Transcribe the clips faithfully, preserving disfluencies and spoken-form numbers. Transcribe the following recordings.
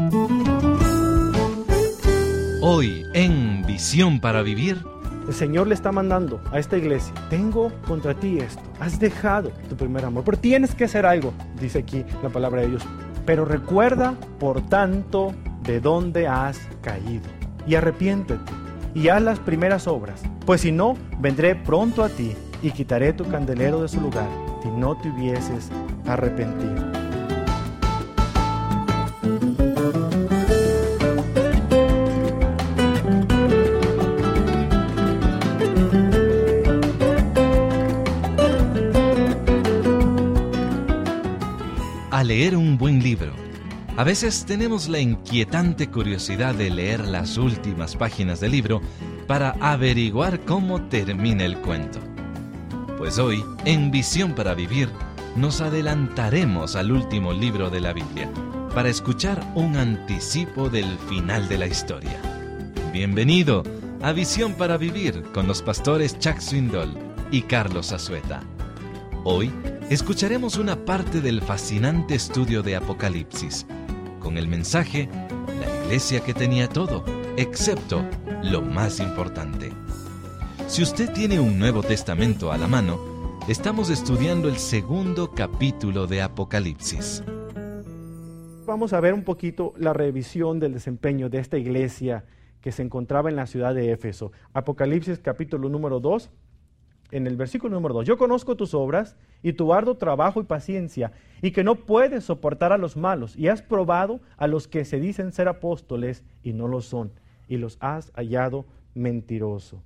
Hoy en Visión para Vivir, el Señor le está mandando a esta iglesia: tengo contra ti esto, has dejado tu primer amor, pero tienes que hacer algo, dice aquí la palabra de Dios. Pero recuerda, por tanto, de dónde has caído, y arrepiéntete, y haz las primeras obras, pues si no, vendré pronto a ti, y quitaré tu candelero de su lugar, si no te hubieses arrepentido. A leer un buen libro. A veces tenemos la inquietante curiosidad de leer las últimas páginas del libro para averiguar cómo termina el cuento. Pues hoy, en Visión para Vivir, nos adelantaremos al último libro de la Biblia para escuchar un anticipo del final de la historia. Bienvenido a Visión para Vivir con los pastores Chuck Swindoll y Carlos Azueta. Hoy escucharemos una parte del fascinante estudio de Apocalipsis, con el mensaje La iglesia que tenía todo, excepto lo más importante. Si usted tiene un Nuevo Testamento a la mano, estamos estudiando el segundo capítulo de Apocalipsis. Vamos a ver un poquito la revisión del desempeño de esta iglesia que se encontraba en la ciudad de Éfeso. Apocalipsis capítulo número dos. En el versículo número dos, yo conozco tus obras y tu arduo trabajo y paciencia, y que no puedes soportar a los malos, y has probado a los que se dicen ser apóstoles y no lo son, y los has hallado mentiroso.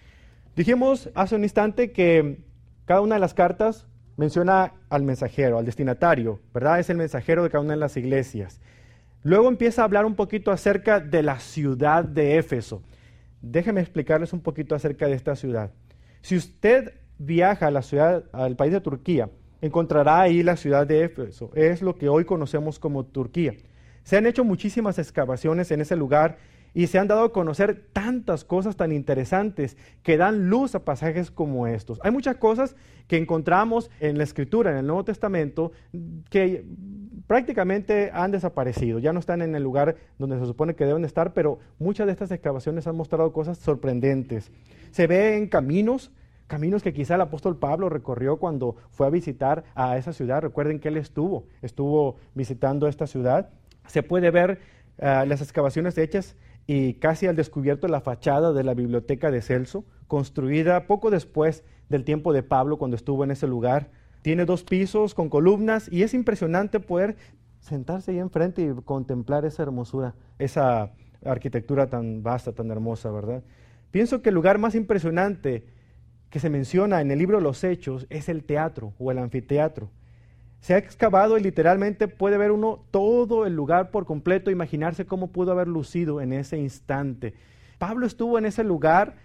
Dijimos hace un instante que cada una de las cartas menciona al mensajero, al destinatario, ¿verdad? Es el mensajero de cada una de las iglesias. Luego empieza a hablar un poquito acerca de la ciudad de Éfeso. Déjenme explicarles un poquito acerca de esta ciudad. Si usted viaja a la ciudad, al país de Turquía, encontrará ahí la ciudad de Éfeso. Es lo que hoy conocemos como Turquía. Se han hecho muchísimas excavaciones en ese lugar y se han dado a conocer tantas cosas tan interesantes que dan luz a pasajes como estos. Hay muchas cosas que encontramos en la Escritura, en el Nuevo Testamento, que prácticamente han desaparecido. Ya no están en el lugar donde se supone que deben estar, pero muchas de estas excavaciones han mostrado cosas sorprendentes. Se ve en caminos, caminos que quizá el apóstol Pablo recorrió cuando fue a visitar a esa ciudad. Recuerden que él estuvo, estuvo visitando esta ciudad. Se puede ver uh, las excavaciones hechas y casi al descubierto la fachada de la biblioteca de Celso, construida poco después del tiempo de Pablo cuando estuvo en ese lugar. Tiene dos pisos con columnas y es impresionante poder sentarse ahí enfrente y contemplar esa hermosura, esa arquitectura tan vasta, tan hermosa, ¿verdad? Pienso que el lugar más impresionante que se menciona en el libro de los Hechos es el teatro o el anfiteatro. Se ha excavado y literalmente puede ver uno todo el lugar por completo, imaginarse cómo pudo haber lucido en ese instante. Pablo estuvo en ese lugar,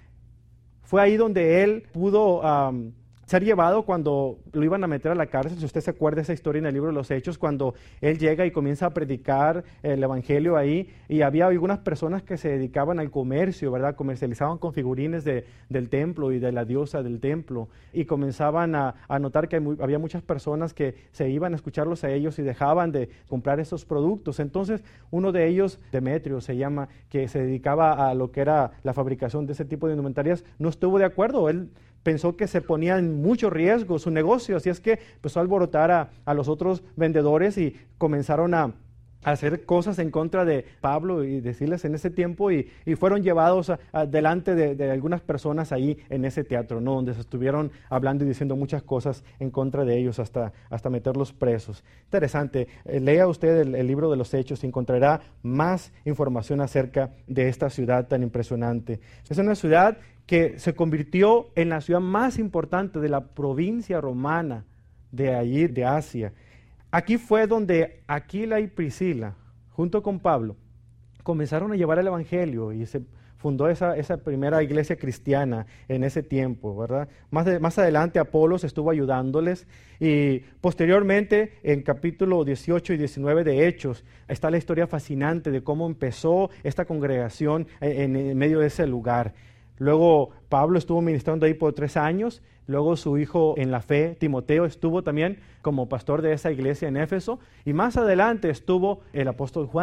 fue ahí donde él pudo um, ser llevado cuando lo iban a meter a la cárcel. Si usted se acuerda de esa historia en el libro de los Hechos, cuando él llega y comienza a predicar el evangelio ahí, y había algunas personas que se dedicaban al comercio, ¿verdad? Comercializaban con figurines de, del templo y de la diosa del templo, y comenzaban a, a notar que muy, había muchas personas que se iban a escucharlos a ellos y dejaban de comprar esos productos. Entonces, uno de ellos, Demetrio se llama, que se dedicaba a lo que era la fabricación de ese tipo de indumentarias, no estuvo de acuerdo. Él pensó que se ponía en mucho riesgo su negocio, así es que empezó a alborotar a, a los otros vendedores y comenzaron a, a hacer cosas en contra de Pablo y decirles en ese tiempo, y, y fueron llevados a, a, delante de, de algunas personas ahí en ese teatro, ¿no? Donde se estuvieron hablando y diciendo muchas cosas en contra de ellos hasta, hasta meterlos presos. Interesante, eh, lea usted el, el libro de los Hechos y encontrará más información acerca de esta ciudad tan impresionante. Es una ciudad que se convirtió en la ciudad más importante de la provincia romana de allí, de Asia. Aquí fue donde Aquila y Priscila, junto con Pablo, comenzaron a llevar el evangelio y se fundó esa, esa primera iglesia cristiana en ese tiempo, ¿verdad? Más, de, más adelante Apolos estuvo ayudándoles, y posteriormente en capítulo dieciocho y diecinueve de Hechos está la historia fascinante de cómo empezó esta congregación en, en medio de ese lugar. Luego Pablo estuvo ministrando ahí por tres años, luego su hijo en la fe, Timoteo, estuvo también como pastor de esa iglesia en Éfeso, y más adelante estuvo el apóstol Juan,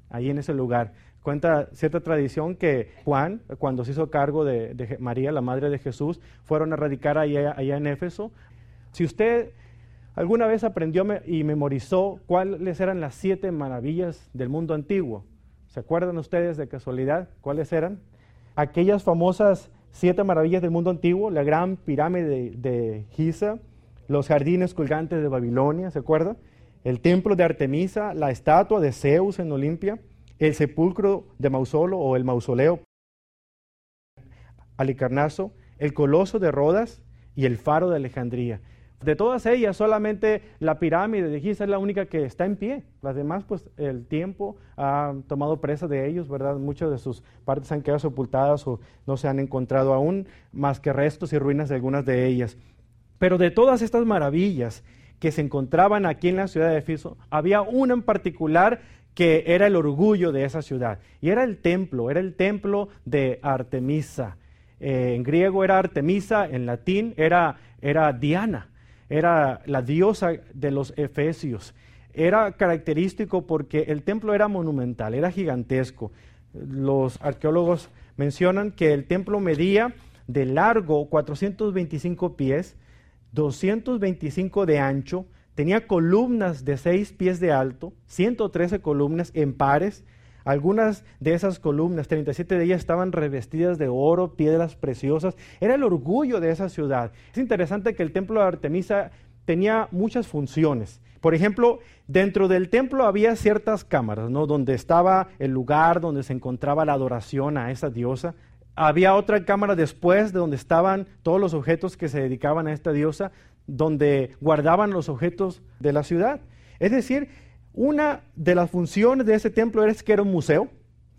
ahí en ese lugar. Cuenta cierta tradición que Juan, cuando se hizo cargo de, de María, la madre de Jesús, fueron a radicar allá, allá en Éfeso. Si usted alguna vez aprendió y memorizó cuáles eran las siete maravillas del mundo antiguo, ¿se acuerdan ustedes de casualidad cuáles eran? Aquellas famosas siete maravillas del mundo antiguo, la gran pirámide de, de Giza, los jardines colgantes de Babilonia, ¿se acuerdan? El templo de Artemisa, la estatua de Zeus en Olimpia, el sepulcro de Mausolo o el mausoleo Halicarnaso, el coloso de Rodas y el faro de Alejandría. De todas ellas, solamente la pirámide de Giza es la única que está en pie. Las demás, pues el tiempo ha tomado presa de ellos, ¿verdad? Muchas de sus partes han quedado sepultadas o no se han encontrado aún, más que restos y ruinas de algunas de ellas. Pero de todas estas maravillas que se encontraban aquí en la ciudad de Éfeso, había una en particular que era el orgullo de esa ciudad, y era el templo, era el templo de Artemisa. Eh, en griego era Artemisa, en latín era, era Diana, era la diosa de los efesios. Era característico porque el templo era monumental, era gigantesco. Los arqueólogos mencionan que el templo medía de largo cuatrocientos veinticinco pies, doscientos veinticinco de ancho, tenía columnas de seis pies de alto, ciento trece columnas en pares. Algunas de esas columnas, treinta y siete de ellas, estaban revestidas de oro, piedras preciosas. Era el orgullo de esa ciudad. Es interesante que el templo de Artemisa tenía muchas funciones. Por ejemplo, dentro del templo había ciertas cámaras, ¿no? Donde estaba el lugar donde se encontraba la adoración a esa diosa. Había otra cámara después de donde estaban todos los objetos que se dedicaban a esta diosa, donde guardaban los objetos de la ciudad. Es decir, una de las funciones de ese templo era que era un museo.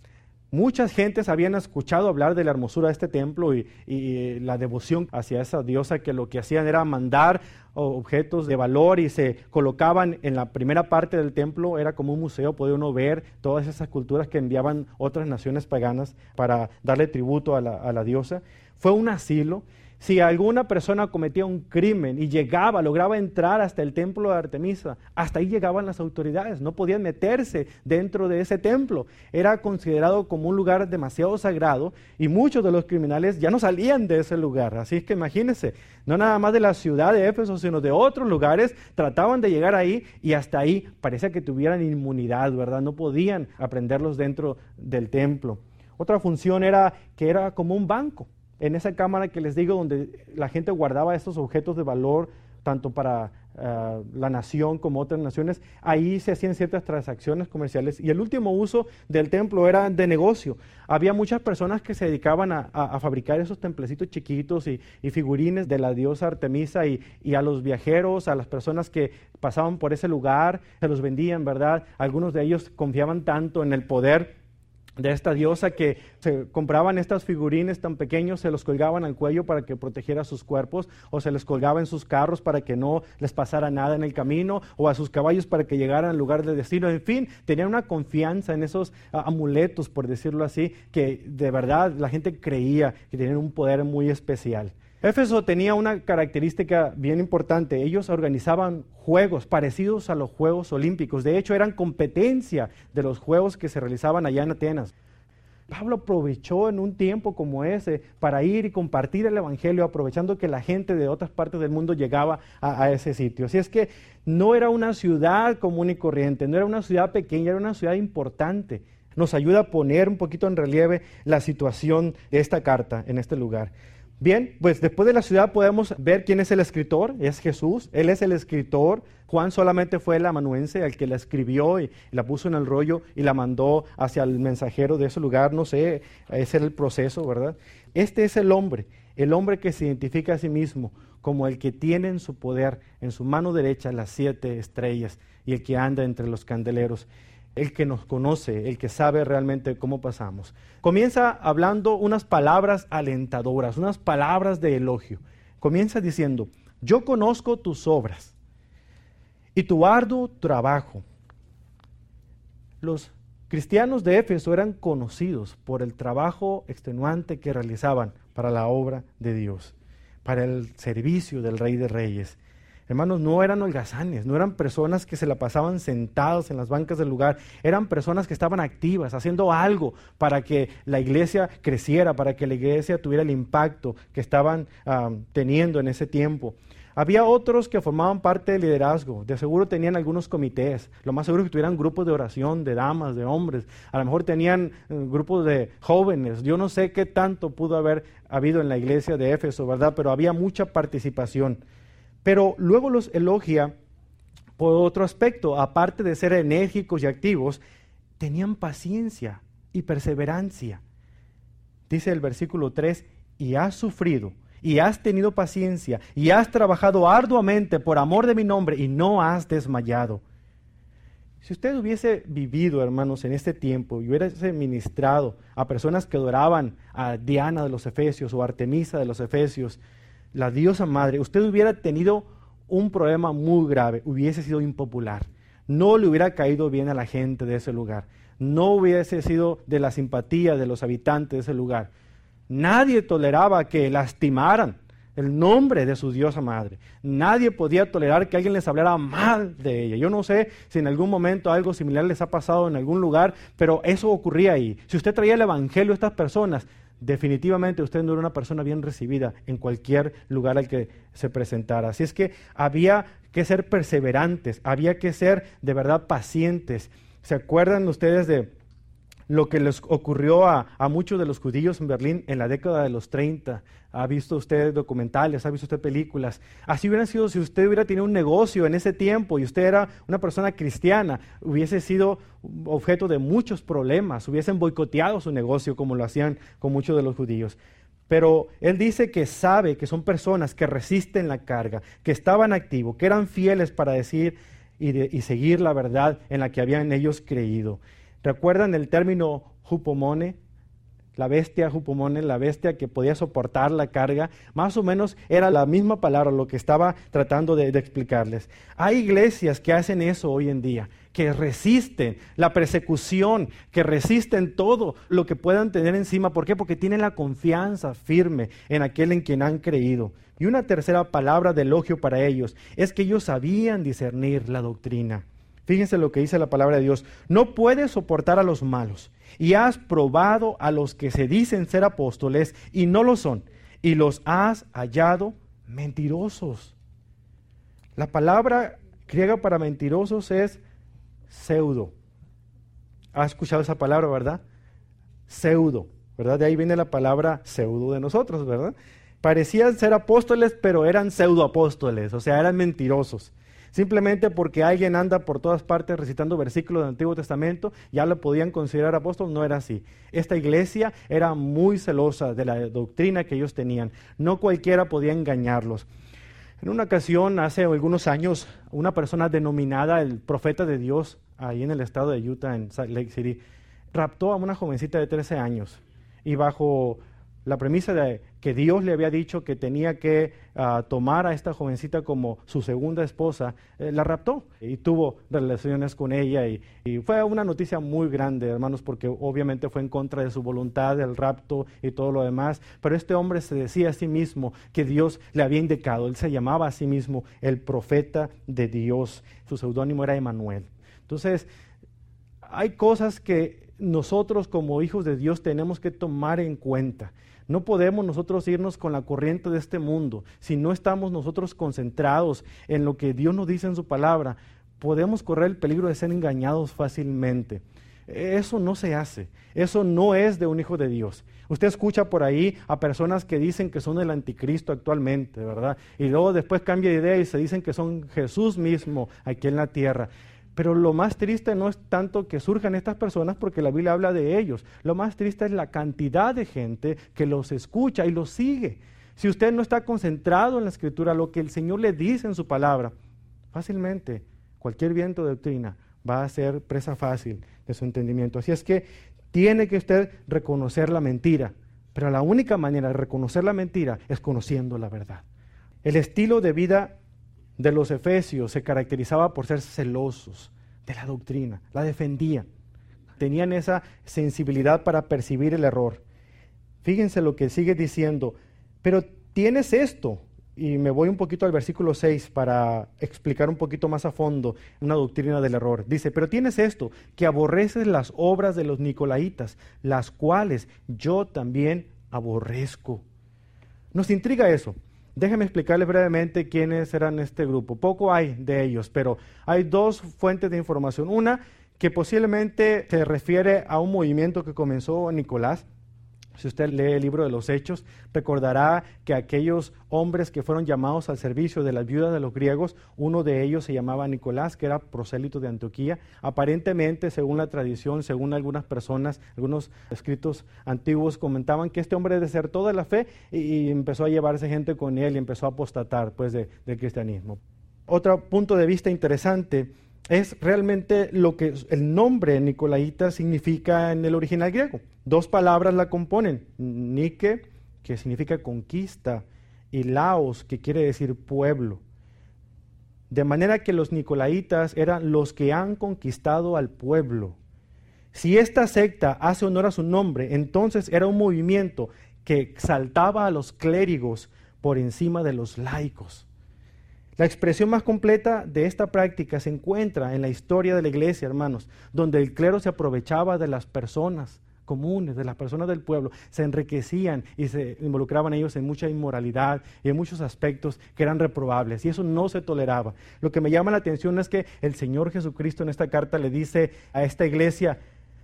Muchas gentes habían escuchado hablar de la hermosura de este templo y, y la devoción hacia esa diosa, que lo que hacían era mandar objetos de valor y se colocaban en la primera parte del templo. Era como un museo, podía uno ver todas esas culturas que enviaban otras naciones paganas para darle tributo a la, a la diosa. Fue un asilo. Si alguna persona cometía un crimen y llegaba, lograba entrar hasta el templo de Artemisa, hasta ahí llegaban las autoridades, no podían meterse dentro de ese templo. Era considerado como un lugar demasiado sagrado y muchos de los criminales ya no salían de ese lugar. Así es que imagínense, no nada más de la ciudad de Éfeso, sino de otros lugares, trataban de llegar ahí y hasta ahí parecía que tuvieran inmunidad, ¿verdad? No podían aprenderlos dentro del templo. Otra función era que era como un banco. En esa cámara que les digo, donde la gente guardaba estos objetos de valor, tanto para uh, la nación como otras naciones, ahí se hacían ciertas transacciones comerciales. Y el último uso del templo era de negocio. Había muchas personas que se dedicaban a, a, a fabricar esos templecitos chiquitos y, y figurines de la diosa Artemisa, y, y a los viajeros, a las personas que pasaban por ese lugar, se los vendían, ¿verdad? Algunos de ellos confiaban tanto en el poder de esta diosa que se compraban estas figurines tan pequeños, se los colgaban al cuello para que protegiera sus cuerpos, o se les colgaba en sus carros para que no les pasara nada en el camino, o a sus caballos para que llegaran al lugar de destino. En fin, tenían una confianza en esos uh, amuletos, por decirlo así, que de verdad la gente creía que tenían un poder muy especial. Éfeso tenía una característica bien importante. Ellos organizaban juegos parecidos a los Juegos Olímpicos. De hecho, eran competencia de los juegos que se realizaban allá en Atenas. Pablo aprovechó en un tiempo como ese para ir y compartir el Evangelio, aprovechando que la gente de otras partes del mundo llegaba a, a ese sitio. Así es que no era una ciudad común y corriente, no era una ciudad pequeña, era una ciudad importante. Nos ayuda a poner un poquito en relieve la situación de esta carta en este lugar. Bien, pues después de la ciudad podemos ver quién es el escritor. Es Jesús, Él es el escritor. Juan solamente fue el amanuense, el que la escribió y, y la puso en el rollo y la mandó hacia el mensajero de ese lugar. No sé, ese era el proceso, ¿verdad? Este es el hombre, el hombre que se identifica a sí mismo como el que tiene en su poder, en su mano derecha, las siete estrellas y el que anda entre los candeleros. El que nos conoce, el que sabe realmente cómo pasamos. Comienza hablando unas palabras alentadoras, unas palabras de elogio. Comienza diciendo: yo conozco tus obras y tu arduo trabajo. Los cristianos de Éfeso eran conocidos por el trabajo extenuante que realizaban para la obra de Dios, para el servicio del Rey de Reyes. Hermanos, no eran holgazanes, no eran personas que se la pasaban sentados en las bancas del lugar, eran personas que estaban activas, haciendo algo para que la iglesia creciera, para que la iglesia tuviera el impacto que estaban um, teniendo en ese tiempo. Había otros que formaban parte del liderazgo, de seguro tenían algunos comités, lo más seguro es que tuvieran grupos de oración, de damas, de hombres, a lo mejor tenían uh, grupos de jóvenes, yo no sé qué tanto pudo haber habido en la iglesia de Éfeso, ¿verdad? Pero había mucha participación. Pero luego los elogia por otro aspecto, aparte de ser enérgicos y activos, tenían paciencia y perseverancia. Dice el versículo tres, y has sufrido, y has tenido paciencia, y has trabajado arduamente por amor de mi nombre, y no has desmayado. Si usted hubiese vivido, hermanos, en este tiempo, y hubiese ministrado a personas que adoraban a Diana de los Efesios, o Artemisa de los Efesios, la diosa madre, usted hubiera tenido un problema muy grave, hubiese sido impopular, no le hubiera caído bien a la gente de ese lugar, no hubiese sido de la simpatía de los habitantes de ese lugar. Nadie toleraba que lastimaran el nombre de su diosa madre. Nadie podía tolerar que alguien les hablara mal de ella. Yo no sé si en algún momento algo similar les ha pasado en algún lugar, pero eso ocurría ahí. Si usted traía el evangelio a estas personas, definitivamente usted no era una persona bien recibida en cualquier lugar al que se presentara. Así es que había que ser perseverantes, había que ser de verdad pacientes. ¿Se acuerdan ustedes de lo que les ocurrió a, a muchos de los judíos en Berlín en la década de los treinta? ¿Ha visto usted documentales? ¿Ha visto usted películas? Así hubiera sido si usted hubiera tenido un negocio en ese tiempo y usted era una persona cristiana, hubiese sido objeto de muchos problemas, hubiesen boicoteado su negocio como lo hacían con muchos de los judíos. Pero él dice que sabe que son personas que resisten la carga, que estaban activos, que eran fieles para decir y, de, y seguir la verdad en la que habían ellos creído. ¿Recuerdan el término hupomone? La bestia hupomone, la bestia que podía soportar la carga, más o menos era la misma palabra lo que estaba tratando de, de explicarles. Hay iglesias que hacen eso hoy en día, que resisten la persecución, que resisten todo lo que puedan tener encima. ¿Por qué? Porque tienen la confianza firme en aquel en quien han creído. Y una tercera palabra de elogio para ellos es que ellos sabían discernir la doctrina. Fíjense lo que dice la palabra de Dios. No puedes soportar a los malos, y has probado a los que se dicen ser apóstoles y no lo son, y los has hallado mentirosos. La palabra griega para mentirosos es pseudo. ¿Has escuchado esa palabra, verdad? Pseudo, ¿verdad? De ahí viene la palabra pseudo de nosotros, ¿verdad? Parecían ser apóstoles, pero eran pseudoapóstoles, o sea, eran mentirosos. Simplemente porque alguien anda por todas partes recitando versículos del Antiguo Testamento, ya lo podían considerar apóstol. No era así. Esta iglesia era muy celosa de la doctrina que ellos tenían. No cualquiera podía engañarlos. En una ocasión, hace algunos años, una persona denominada el profeta de Dios, ahí en el estado de Utah, en Salt Lake City, raptó a una jovencita de trece años. Y bajo la premisa de que Dios le había dicho que tenía que uh, tomar a esta jovencita como su segunda esposa, eh, la raptó y tuvo relaciones con ella y, y fue una noticia muy grande, hermanos, porque obviamente fue en contra de su voluntad, del rapto y todo lo demás, pero este hombre se decía a sí mismo que Dios le había indicado, él se llamaba a sí mismo el profeta de Dios, su seudónimo era Emanuel. Entonces, hay cosas que nosotros como hijos de Dios tenemos que tomar en cuenta. No podemos nosotros irnos con la corriente de este mundo. Si no estamos nosotros concentrados en lo que Dios nos dice en su palabra, podemos correr el peligro de ser engañados fácilmente. Eso no se hace. Eso no es de un hijo de Dios. Usted escucha por ahí a personas que dicen que son el anticristo actualmente, ¿verdad? Y luego después cambia de idea y se dicen que son Jesús mismo aquí en la tierra. Pero lo más triste no es tanto que surjan estas personas porque la Biblia habla de ellos. Lo más triste es la cantidad de gente que los escucha y los sigue. Si usted no está concentrado en la Escritura, lo que el Señor le dice en su palabra, fácilmente cualquier viento de doctrina va a ser presa fácil de su entendimiento. Así es que tiene que usted reconocer la mentira, pero la única manera de reconocer la mentira es conociendo la verdad. El estilo de vida de los efesios se caracterizaba por ser celosos de la doctrina, la defendían, tenían esa sensibilidad para percibir el error. Fíjense lo que sigue diciendo, pero tienes esto, y me voy un poquito al versículo seis para explicar un poquito más a fondo una doctrina del error. Dice, pero tienes esto, que aborreces las obras de los nicolaitas, las cuales yo también aborrezco. Nos intriga eso. Déjenme explicarles brevemente quiénes eran este grupo. Poco hay de ellos, pero hay dos fuentes de información. Una que posiblemente se refiere a un movimiento que comenzó Nicolás. Si usted lee el libro de los Hechos, recordará que aquellos hombres que fueron llamados al servicio de las viudas de los griegos, uno de ellos se llamaba Nicolás, que era prosélito de Antioquía. Aparentemente, según la tradición, según algunas personas, algunos escritos antiguos comentaban que este hombre desertó de la fe y, y empezó a llevarse gente con él y empezó a apostatar pues, de, del cristianismo. Otro punto de vista interesante es realmente lo que el nombre nicolaíta significa en el original griego. Dos palabras la componen, Nike, que significa conquista, y Laos, que quiere decir pueblo. De manera que los nicolaitas eran los que han conquistado al pueblo. Si esta secta hace honor a su nombre, entonces era un movimiento que exaltaba a los clérigos por encima de los laicos. La expresión más completa de esta práctica se encuentra en la historia de la iglesia, hermanos, donde el clero se aprovechaba de las personas comunes, de las personas del pueblo, se enriquecían y se involucraban ellos en mucha inmoralidad y en muchos aspectos que eran reprobables, y eso no se toleraba. Lo que me llama la atención es que el Señor Jesucristo en esta carta le dice a esta iglesia: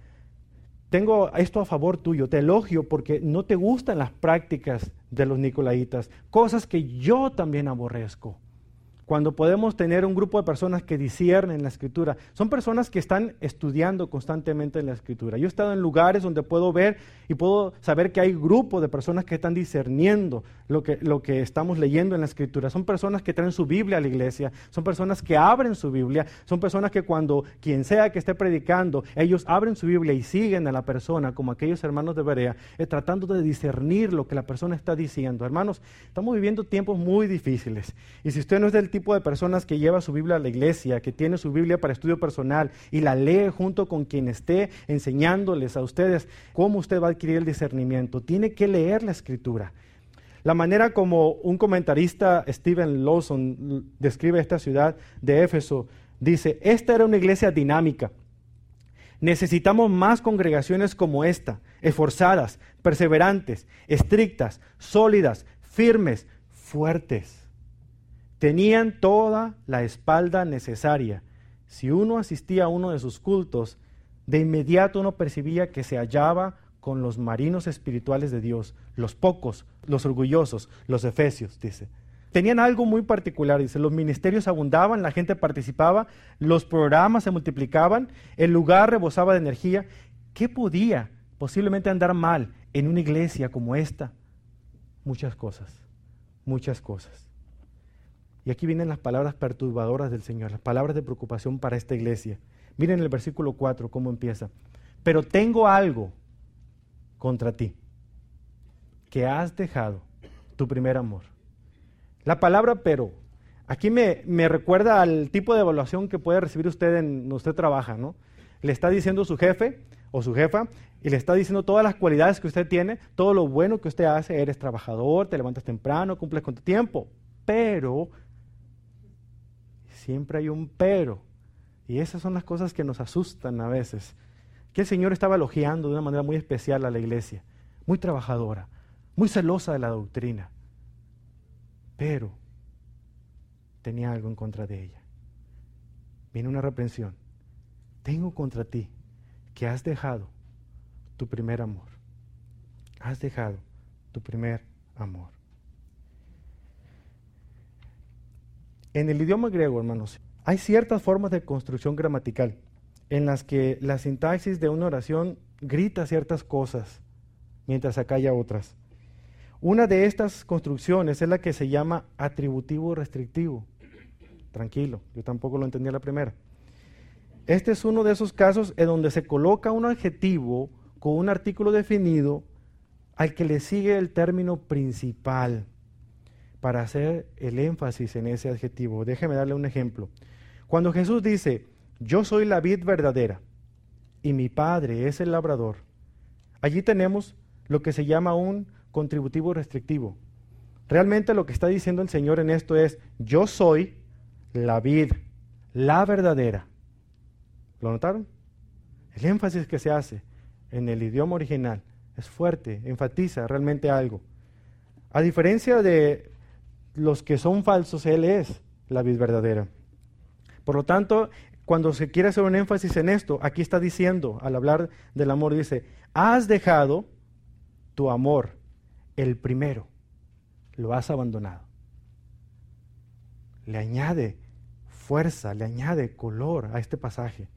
tengo esto a favor tuyo, te elogio porque no te gustan las prácticas de los nicolaitas, cosas que yo también aborrezco. Cuando podemos tener un grupo de personas que disciernen la Escritura, son personas que están estudiando constantemente en la Escritura. Yo he estado en lugares donde puedo ver y puedo saber que hay grupos de personas que están discerniendo lo que, lo que estamos leyendo en la Escritura. Son personas que traen su Biblia a la iglesia, son personas que abren su Biblia, son personas que cuando quien sea que esté predicando, ellos abren su Biblia y siguen a la persona, como aquellos hermanos de Berea, eh, tratando de discernir lo que la persona está diciendo. Hermanos, estamos viviendo tiempos muy difíciles, y si usted no es del tipo de personas que lleva su Biblia a la iglesia, que tiene su Biblia para estudio personal y la lee junto con quien esté enseñándoles a ustedes cómo usted va a adquirir el discernimiento, tiene que leer la Escritura. La manera como un comentarista, Steven Lawson, describe esta ciudad de Éfeso, dice: esta era una iglesia dinámica. Necesitamos más congregaciones como esta, esforzadas, perseverantes, estrictas, sólidas, firmes, fuertes. Tenían toda la espalda necesaria. Si uno asistía a uno de sus cultos, de inmediato uno percibía que se hallaba con los marinos espirituales de Dios, los pocos, los orgullosos, los efesios, dice. Tenían algo muy particular, dice, los ministerios abundaban, la gente participaba, los programas se multiplicaban, el lugar rebosaba de energía. ¿Qué podía posiblemente andar mal en una iglesia como esta? Muchas cosas, muchas cosas. Y aquí vienen las palabras perturbadoras del Señor, las palabras de preocupación para esta iglesia. Miren el versículo cuatro, cómo empieza. Pero tengo algo contra ti, que has dejado tu primer amor. La palabra pero, aquí me, me recuerda al tipo de evaluación que puede recibir usted en donde usted trabaja, ¿no? Le está diciendo su jefe o su jefa, y le está diciendo todas las cualidades que usted tiene, todo lo bueno que usted hace, eres trabajador, te levantas temprano, cumples con tu tiempo, pero... siempre hay un pero, y esas son las cosas que nos asustan a veces. Que el Señor estaba elogiando de una manera muy especial a la iglesia, muy trabajadora, muy celosa de la doctrina, pero tenía algo en contra de ella. Viene una reprensión. Tengo contra ti que has dejado tu primer amor. Has dejado tu primer amor. En el idioma griego, hermanos, hay ciertas formas de construcción gramatical en las que la sintaxis de una oración grita ciertas cosas, mientras acalla otras. Una de estas construcciones es la que se llama atributivo restrictivo. Tranquilo, yo tampoco lo entendía la primera. Este es uno de esos casos en donde se coloca un adjetivo con un artículo definido al que le sigue el término principal, para hacer el énfasis en ese adjetivo. Déjeme darle un ejemplo. Cuando Jesús dice, yo soy la vid verdadera y mi Padre es el labrador, allí tenemos lo que se llama un contributivo restrictivo. Realmente lo que está diciendo el Señor en esto es, yo soy la vid, la verdadera. ¿Lo notaron? El énfasis que se hace en el idioma original es fuerte, enfatiza realmente algo. A diferencia de los que son falsos, Él es la vid verdadera. Por lo tanto, cuando se quiere hacer un énfasis en esto, aquí está diciendo, al hablar del amor, dice, has dejado tu amor, el primero, lo has abandonado. Le añade fuerza, le añade color a este pasaje.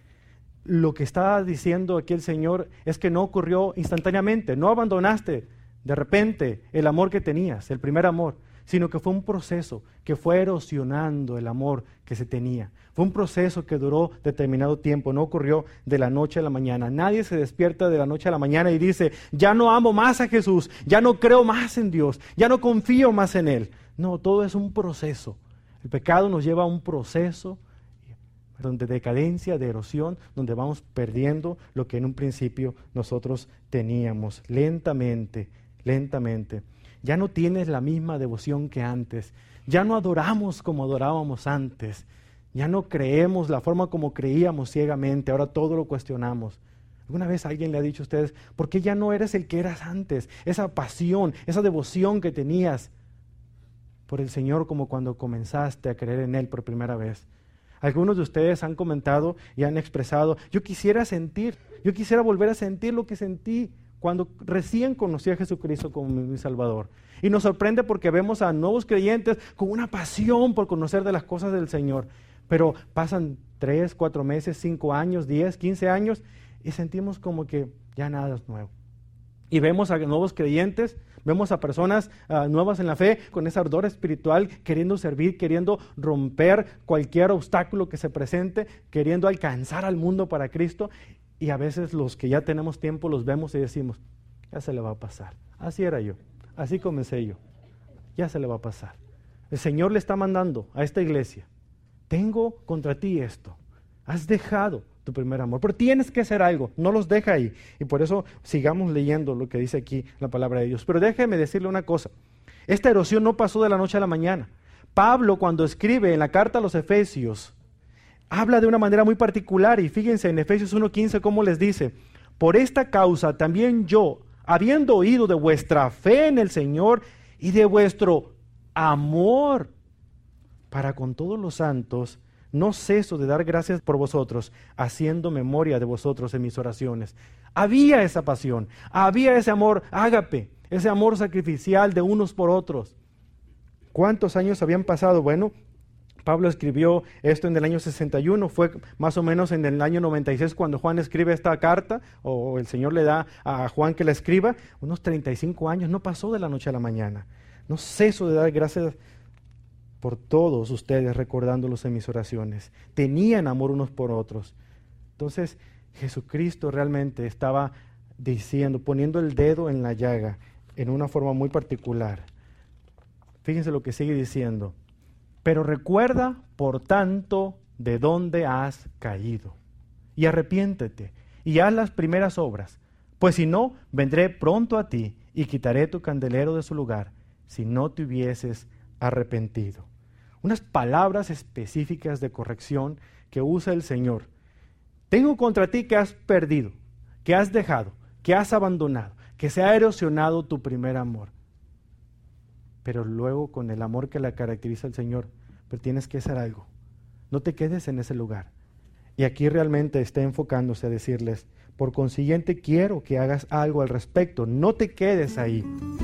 Lo que está diciendo aquí el Señor es que no ocurrió instantáneamente, no abandonaste de repente el amor que tenías, el primer amor, sino que fue un proceso que fue erosionando el amor que se tenía. Fue un proceso que duró determinado tiempo, no ocurrió de la noche a la mañana. Nadie se despierta de la noche a la mañana y dice, ya no amo más a Jesús, ya no creo más en Dios, ya no confío más en Él. No, todo es un proceso. El pecado nos lleva a un proceso de decadencia, de erosión, donde vamos perdiendo lo que en un principio nosotros teníamos, lentamente, lentamente. Ya no tienes la misma devoción que antes, ya no adoramos como adorábamos antes, ya no creemos la forma como creíamos ciegamente, ahora todo lo cuestionamos. ¿Alguna vez alguien le ha dicho a ustedes, por qué ya no eres el que eras antes? Esa pasión, esa devoción que tenías por el Señor como cuando comenzaste a creer en Él por primera vez. Algunos de ustedes han comentado y han expresado, yo quisiera sentir, yo quisiera volver a sentir lo que sentí cuando recién conocí a Jesucristo como mi Salvador. Y nos sorprende porque vemos a nuevos creyentes con una pasión por conocer de las cosas del Señor. Pero pasan tres, cuatro meses, cinco años, diez, quince años y sentimos como que ya nada es nuevo. Y vemos a nuevos creyentes, vemos a personas uh, nuevas en la fe, con ese ardor espiritual, queriendo servir, queriendo romper cualquier obstáculo que se presente, queriendo alcanzar al mundo para Cristo. Y a veces los que ya tenemos tiempo los vemos y decimos, ya se le va a pasar. Así era yo, así comencé yo, ya se le va a pasar. El Señor le está mandando a esta iglesia, tengo contra ti esto, has dejado tu primer amor, pero tienes que hacer algo, no los deja ahí. Y por eso sigamos leyendo lo que dice aquí la palabra de Dios. Pero déjeme decirle una cosa, esta erosión no pasó de la noche a la mañana. Pablo, cuando escribe en la carta a los Efesios, habla de una manera muy particular, y fíjense en Efesios uno quince cómo les dice, por esta causa también yo, habiendo oído de vuestra fe en el Señor y de vuestro amor para con todos los santos, no ceso de dar gracias por vosotros, haciendo memoria de vosotros en mis oraciones. Había esa pasión, había ese amor ágape, ese amor sacrificial de unos por otros. ¿Cuántos años habían pasado? Bueno, Pablo escribió esto en el año sesenta y uno, fue más o menos en el año noventa y seis cuando Juan escribe esta carta, o el Señor le da a Juan que la escriba, unos treinta y cinco años, no pasó de la noche a la mañana. No ceso de dar gracias por todos ustedes, recordándolos en mis oraciones. Tenían amor unos por otros. Entonces, Jesucristo realmente estaba diciendo, poniendo el dedo en la llaga, en una forma muy particular. Fíjense lo que sigue diciendo. Pero recuerda, por tanto, de dónde has caído, y arrepiéntete, y haz las primeras obras, pues si no, vendré pronto a ti, y quitaré tu candelero de su lugar, si no te hubieses arrepentido. Unas palabras específicas de corrección que usa el Señor. Tengo contra ti que has perdido, que has dejado, que has abandonado, que se ha erosionado tu primer amor. Pero luego, con el amor que la caracteriza el Señor, pero tienes que hacer algo. No te quedes en ese lugar. Y aquí realmente está enfocándose a decirles, por consiguiente quiero que hagas algo al respecto, no te quedes ahí.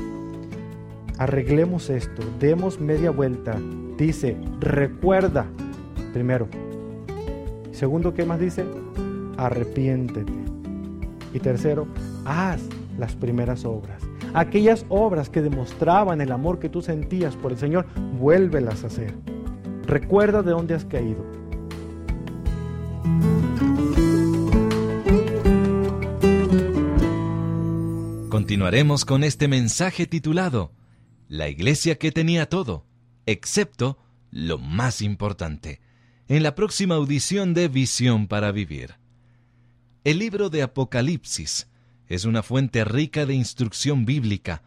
Arreglemos esto, demos media vuelta. Dice, recuerda, primero. Segundo, ¿qué más dice? Arrepiéntete. Y tercero, haz las primeras obras. Aquellas obras que demostraban el amor que tú sentías por el Señor, vuélvelas a hacer. Recuerda de dónde has caído. Continuaremos con este mensaje titulado La iglesia que tenía todo, excepto lo más importante, en la próxima audición de Visión para Vivir. El libro de Apocalipsis es una fuente rica de instrucción bíblica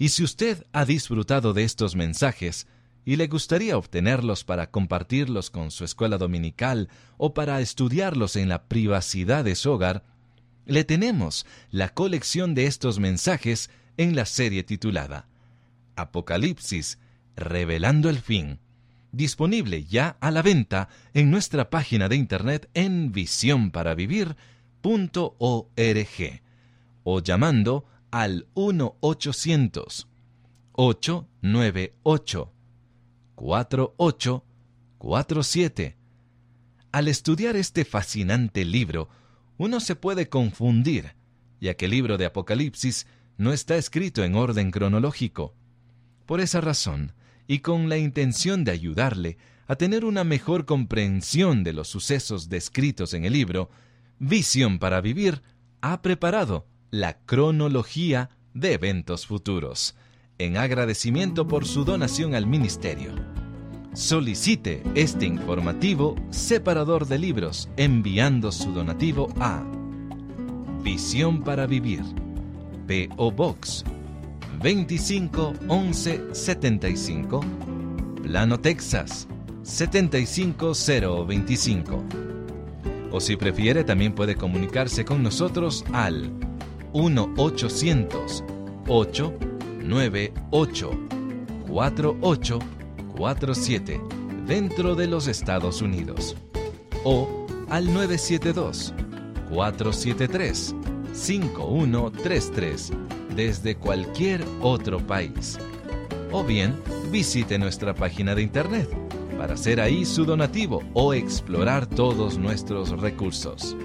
Y si usted ha disfrutado de estos mensajes y le gustaría obtenerlos para compartirlos con su escuela dominical o para estudiarlos en la privacidad de su hogar, le tenemos la colección de estos mensajes en la serie titulada Apocalipsis, Revelando el Fin, disponible ya a la venta en nuestra página de internet en visión para vivir punto org o llamando al uno ochocientos, ocho nueve ocho, cuatro ocho cuatro siete. Al estudiar este fascinante libro, uno se puede confundir, ya que el libro de Apocalipsis no está escrito en orden cronológico. Por esa razón, y con la intención de ayudarle a tener una mejor comprensión de los sucesos descritos en el libro, Visión para Vivir ha preparado la cronología de eventos futuros, en agradecimiento por su donación al ministerio. Solicite este informativo separador de libros enviando su donativo a Visión para Vivir, P O Box veinticinco once setenta y cinco, Plano, Texas setenta y cinco cero veinticinco. O si prefiere, también puede comunicarse con nosotros al uno ochocientos, ocho nueve ocho, cuatro ocho cuatro siete dentro de los Estados Unidos, o al nueve siete dos, cuatro siete tres, cinco uno tres tres desde cualquier otro país. O bien, visite nuestra página de internet para hacer ahí su donativo o explorar todos nuestros recursos.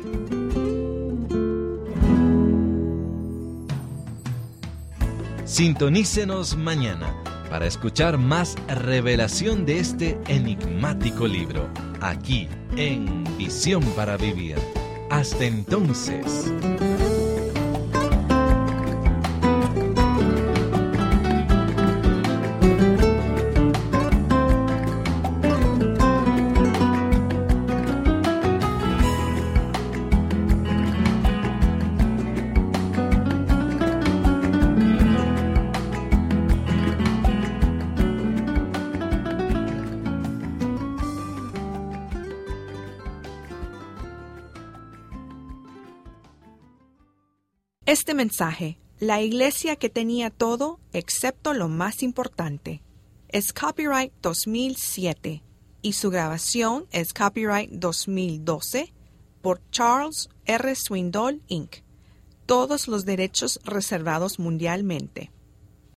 Sintonícenos mañana para escuchar más revelación de este enigmático libro, aquí en Visión para Vivir. Hasta entonces. Este mensaje, la iglesia que tenía todo excepto lo más importante, es copyright dos mil siete y su grabación es copyright dos mil doce por Charles R. Swindoll, incorporated. Todos los derechos reservados mundialmente.